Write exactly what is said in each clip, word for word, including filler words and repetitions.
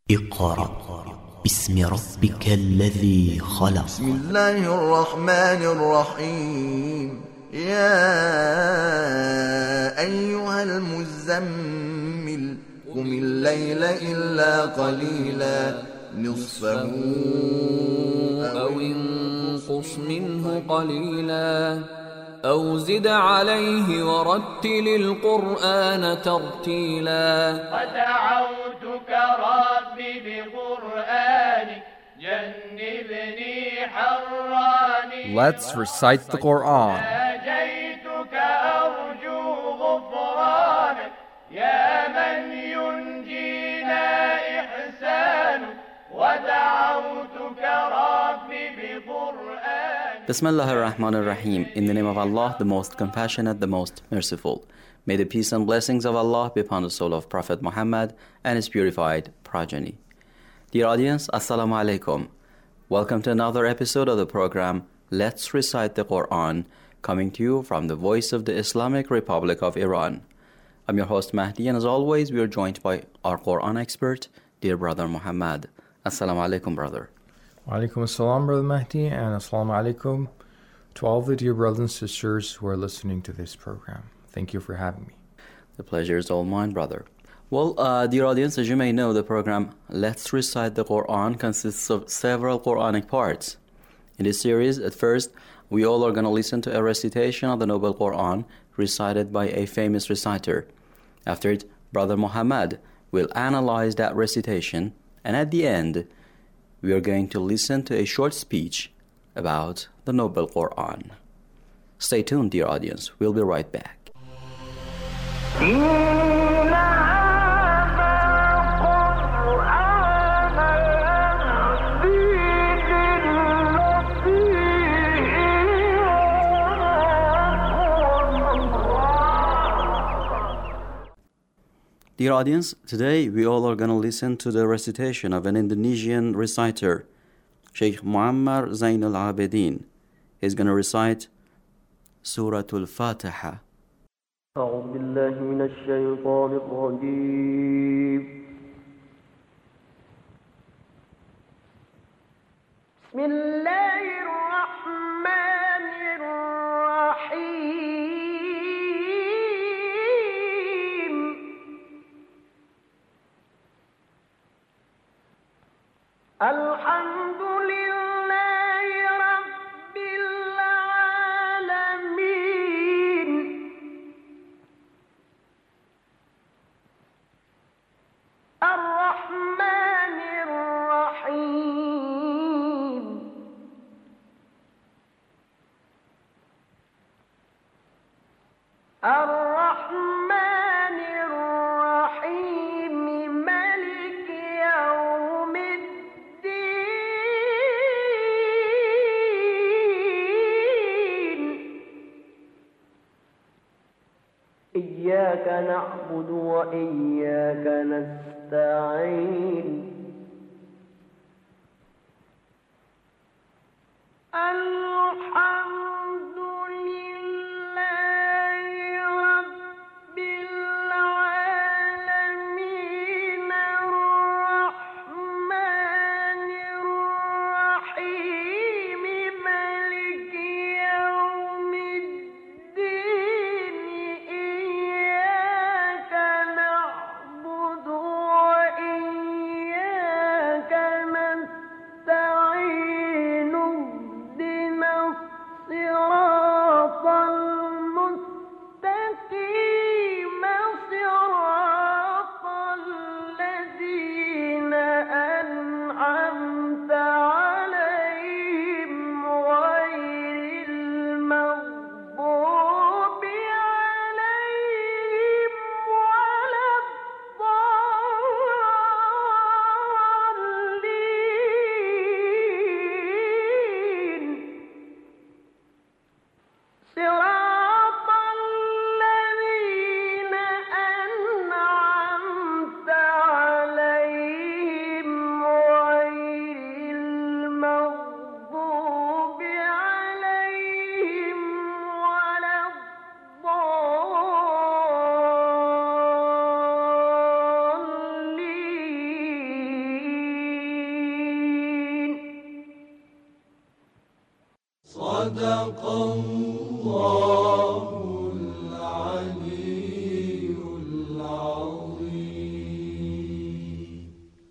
اقرأ باسم ربك الذي خلق. بسم الله الرحمن الرحيم. يا أيها المزمل قم الليل إلا قليلا نصفه أو انقص منه قليلا أو زد عليه ورتل القرآن ترتيلا. ودعوتك ربي بقرآنك جنبني حراني. Let's recite the Quran. ناجيتك أرجو غفرانك يا من ينجينا إحسانك. ودعوتك ربي بقرآنك. Bismillah ar-Rahman ar-Rahim. In the name of Allah, the most compassionate, the most merciful. May the peace and blessings of Allah be upon the soul of Prophet Muhammad and his purified progeny. Dear audience, Assalamu alaikum. Welcome to another episode of the program Let's Recite the Quran, coming to you from the voice of the Islamic Republic of Iran. I'm your host Mahdi, and as always, we are joined by our Quran expert, dear brother Muhammad. Assalamu alaikum, brother. Wa alaikum assalam, Brother Mahdi, and assalamu alaikum to all the dear brothers and sisters who are listening to this program. Thank you for having me. The pleasure is all mine, brother. Well, uh, dear audience, as you may know, the program Let's Recite the Quran consists of several Quranic parts. In this series, at first, we all are going to listen to a recitation of the Noble Quran recited by a famous reciter. After it, Brother Muhammad will analyze that recitation, and at the end, we are going to listen to a short speech about the Noble Quran. Stay tuned, dear audience. We'll be right back. Dear audience, today we all are going to listen to the recitation of an Indonesian reciter, Sheikh Muammar Zain al-Abidin. He's going to recite Surah Al-Fatiha. أعوذ بالله من الشيطان الرجيم. بسم الله الرحمن الرحيم. الحمد لله رب العالمين. الرحمن الرحيم. الرحمن الرحيم مالك يوم الدين. إياك نعبد وإياك نستعين. الحمد لله رب العالمين. الرحمن الرحيم مالك يوم الدين. إياك نعبد وإياك صدق الله العلي العظيم.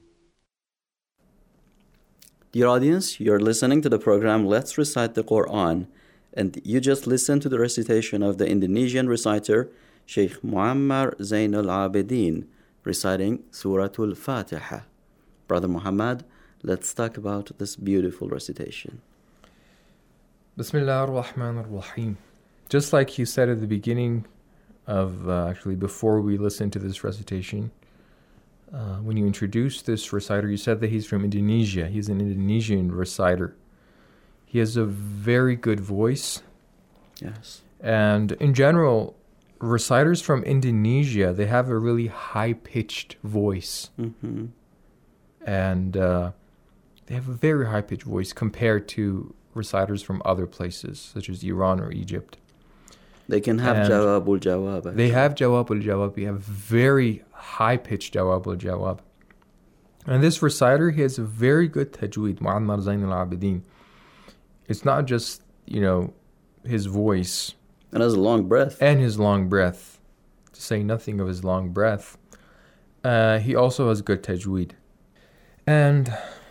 Dear audience, you're listening to the program Let's Recite the Quran, and you just listened to the recitation of the Indonesian reciter Sheikh Muammar Zain al-Abidin reciting Surah Al-Fatiha. Brother Muhammad, let's talk about this beautiful recitation. Bismillah ar-Rahman ar-Rahim. Just like you said at the beginning of, uh, actually before we listened to this recitation, uh, when you introduced this reciter, you said that he's from Indonesia. He's an Indonesian reciter. He has a very good voice. Yes. And in general, reciters from Indonesia, they have a really high-pitched voice. Mm-hmm. And uh, they have a very high-pitched voice compared to reciters from other places, such as Iran or Egypt. They can have And Jawab ul-Jawab. They have Jawab ul-Jawab. They have very high-pitched Jawab ul-Jawab. And this reciter, he has a very good tajweed, Muammar Zain al-Abidin. It's not just, you know, his voice. And has a long breath. And his long breath. To say nothing of his long breath. Uh, he also has good tajweed. And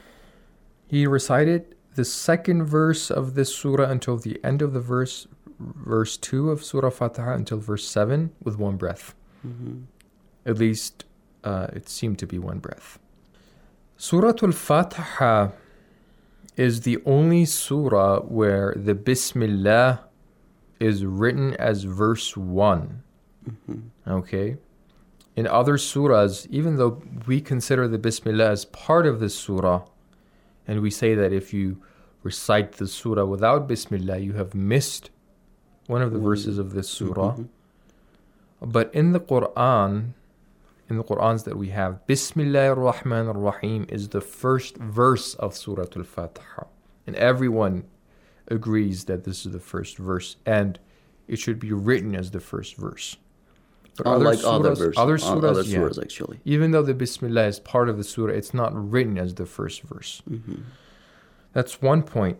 he recited the second verse of this surah until the end of the verse, verse two of Surah Fatiha until verse seven with one breath. Mm-hmm. At least uh, it seemed to be one breath. Surah Al-Fatiha is the only surah where the Bismillah is written as verse one. Mm-hmm. Okay? In other surahs, even though we consider the Bismillah as part of the surah, and we say that if you recite the surah without Bismillah, you have missed one of the mm-hmm. verses of this surah. Mm-hmm. But in the Quran, in the Qurans that we have, Bismillah ar-Rahman ar-Rahim is the first verse of Surah Al-Fatiha. And everyone agrees that this is the first verse, and it should be written as the first verse. But Unlike other other surahs, verses, other surahs, other yeah, surahs actually. even though the Bismillah is part of the surah, it's not written as the first verse. Mm-hmm. That's one point.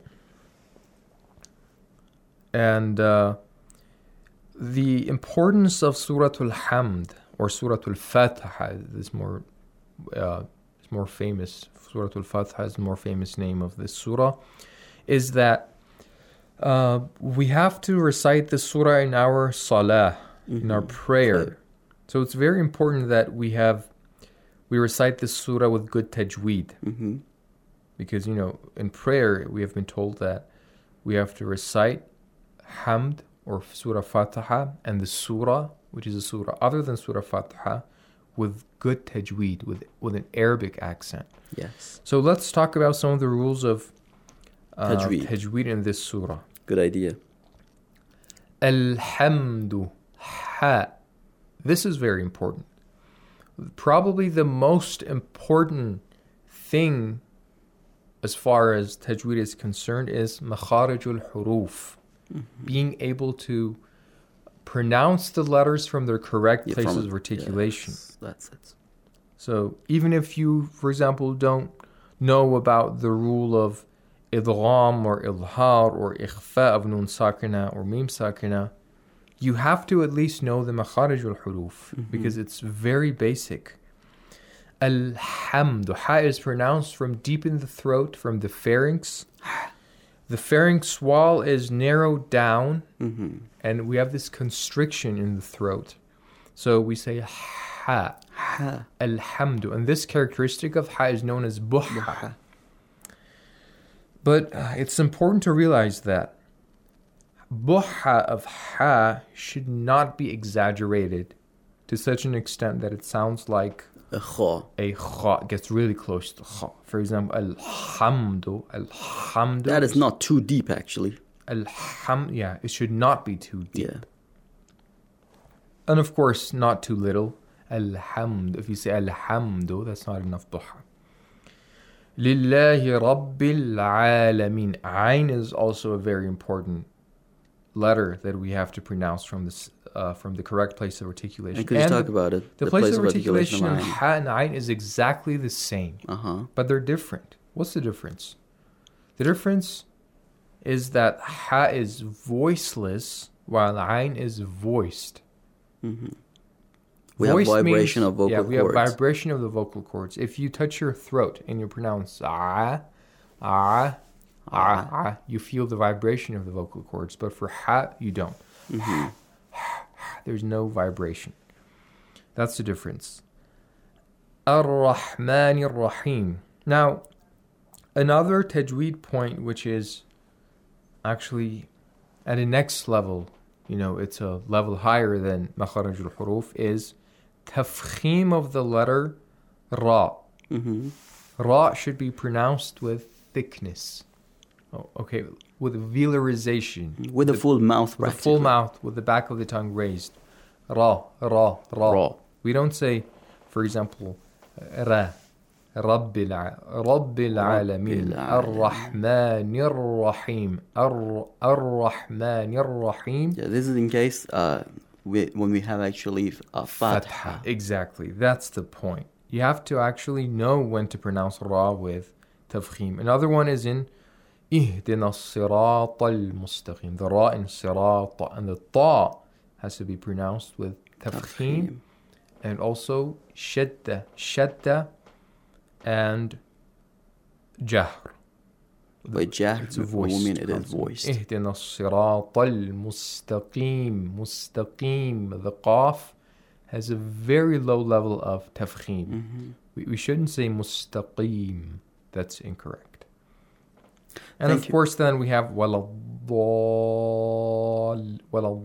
And uh, the importance of Surah Al-Hamd or Surah Al-Fatiha is more, uh, is more famous. Surah Al-Fatiha is the more famous name of this surah. Is that uh, we have to recite the surah in our salah, mm-hmm. in our prayer. prayer. So it's very important that we have we recite this surah with good tajweed. Mm-hmm. Because, you know, in prayer, we have been told that we have to recite Hamd or Surah Fatiha and the surah, which is a surah other than Surah Fatiha, with good tajweed, with, with an Arabic accent. Yes. So let's talk about some of the rules of uh, tajweed. tajweed in this surah. Good idea. Alhamdu, ha. This is very important. Probably the most important thing as far as tajweed is concerned is makharijul huruf, mm-hmm. being able to pronounce the letters from their correct yeah, places from, of articulation. Yes, that's it. So even if you, for example, don't know about the rule of idgham or idhar or ikhfa of nun sakina or mim sakina, you have to at least know the makharijul huruf, mm-hmm. because it's very basic. Alhamdu. Ha is pronounced from deep in the throat, from the pharynx. The pharynx wall is narrowed down, mm-hmm. and we have this constriction in the throat. So we say ha. Ha. Alhamdu. And this characteristic of ha is known as buha. But uh, it's important to realize that buha of ha should not be exaggerated to such an extent that it sounds like a kha. A kha gets really close to kha. For example, alhamdu, alhamdu. That is not too deep, actually. Alham, yeah, it should not be too deep. Yeah. And of course, not too little. Alhamd. If you say alhamdu, that's not enough duha. Lillahi Rabbil Alameen. Ain is also a very important letter that we have to pronounce from this, uh, from the correct place of articulation. And could you and talk about it? The, the place, place of articulation in ha and ain is exactly the same, uh-huh. but they're different. What's the difference? The difference is that ha is voiceless while ayn is voiced. Mm-hmm. We Voice have vibration means, of vocal yeah, we cords. have vibration of the vocal cords. If you touch your throat and you pronounce ah, ah, ah, ah, you feel the vibration of the vocal cords. But for ha, you don't. Mm-hmm. There's no vibration. That's the difference. Ar-Rahman ar-Rahim. Now, another tajweed point, which is actually at a next level, you know, it's a level higher than makharaj al-huruf, is tafkhim of the letter ra. Mm-hmm. Ra should be pronounced with thickness. Oh, okay, with velarization. With a full mouth, With a full mouth, with the back of the tongue raised. Ra, ra, ra. Ra. We don't say, for example, ra. Rabbil Alamin. Ar-Rahman ar-Rahim. Ar-Rahman ar-Rahim. Yeah, this is in case uh, we, when we have actually uh, fatha. Exactly. That's the point. You have to actually know when to pronounce ra with tafkhim. Another one is in Ihdina as-Sirat al-Mustaqim. The ra in sirat, and the ta has to be pronounced with tafkhim, and also shadda, shadda, and jahr. By jahr, it's a voice. Mean it is voiced. Ihdina as-Sirat al-Mustaqim. Mustaqim. The qaf has a very low level of tafkhim. Mm-hmm. We, we shouldn't say mustaqim. That's incorrect. And Thank of you. course, then we have waladdallin,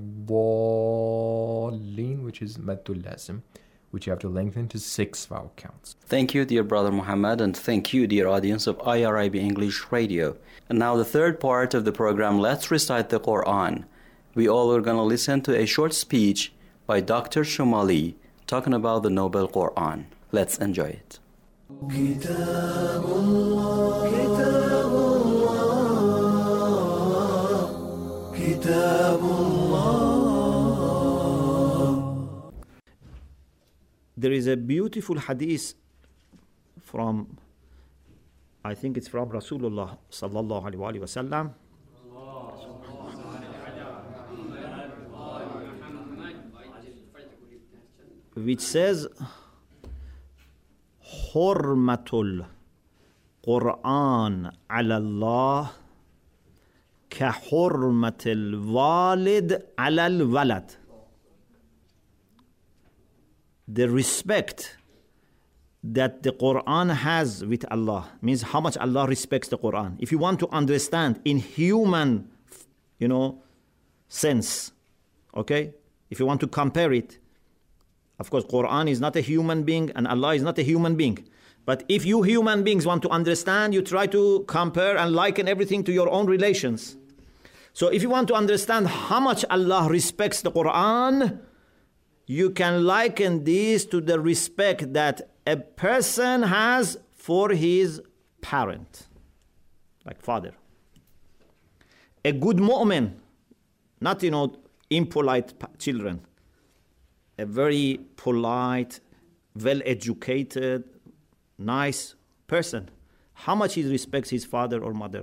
waladdallin, which is maddul lazim, which you have to lengthen to six vowel counts. Thank you, dear brother Muhammad, and thank you, dear audience of I R I B English Radio. And now the third part of the program, Let's Recite the Quran. We all are going to listen to a short speech by Doctor Shomali talking about the Noble Quran. Let's enjoy it. كتاب الله كتاب الله كتاب الله. There is a beautiful hadith from, I think it's from Rasulullah sallallahu alaihi wasallam, which says, Hurmatul Quran ala Allah ka hurmatil walid ala al-walad. The respect that the Quran has with Allah means how much Allah respects the Quran. If you want to understand in human, you know, sense, okay? If you want to compare it, of course, Quran is not a human being and Allah is not a human being. But if you human beings want to understand, you try to compare and liken everything to your own relations. So if you want to understand how much Allah respects the Quran, you can liken this to the respect that a person has for his parent, like father. A good mu'min, not, you know, impolite children. A very polite, well-educated, nice person. How much he respects his father or mother?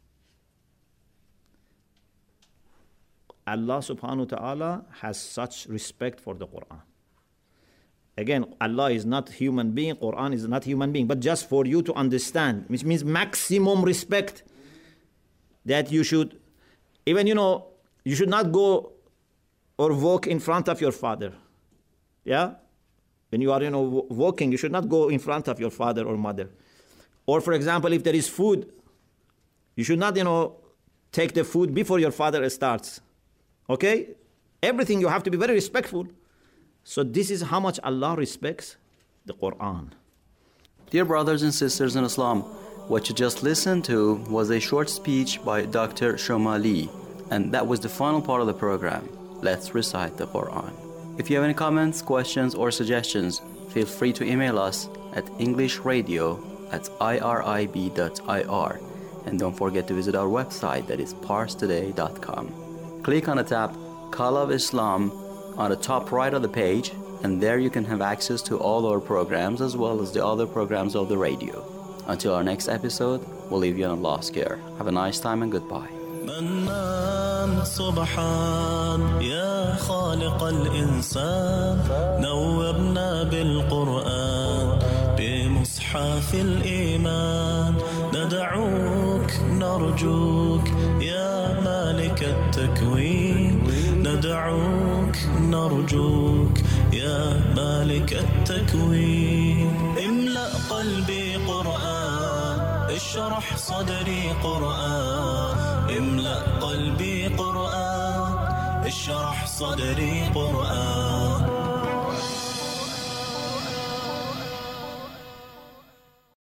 Allah subhanahu wa ta'ala has such respect for the Quran. Again, Allah is not human being, Quran is not human being, but just for you to understand, which means maximum respect that you should, even, you know, you should not go or walk in front of your father. Yeah? When you are, you know, walking, you should not go in front of your father or mother. Or, for example, if there is food, you should not, you know, take the food before your father starts. Okay? Everything you have to be very respectful. So this is how much Allah respects the Quran. Dear brothers and sisters in Islam, what you just listened to was a short speech by Doctor Shomali, and that was the final part of the program. Let's recite the Quran. If you have any comments, questions, or suggestions, feel free to email us at englishradio at irib dot ir. And don't forget to visit our website, that is pars today dot com. Click on the tab Call of Islam on the top right of the page, and there you can have access to all our programs as well as the other programs of the radio. Until our next episode, we'll leave you in Allah's care. Have a nice time and goodbye. منان سبحان يا خالق الإنسان نورنا بالقرآن بمصحف الإيمان ندعوك نرجوك يا مالك التكوين ندعوك نرجوك يا مالك التكوين املأ قلبي قرآن اشرح صدري قرآن املأ قلبي قرآن اشرح صدري قرآن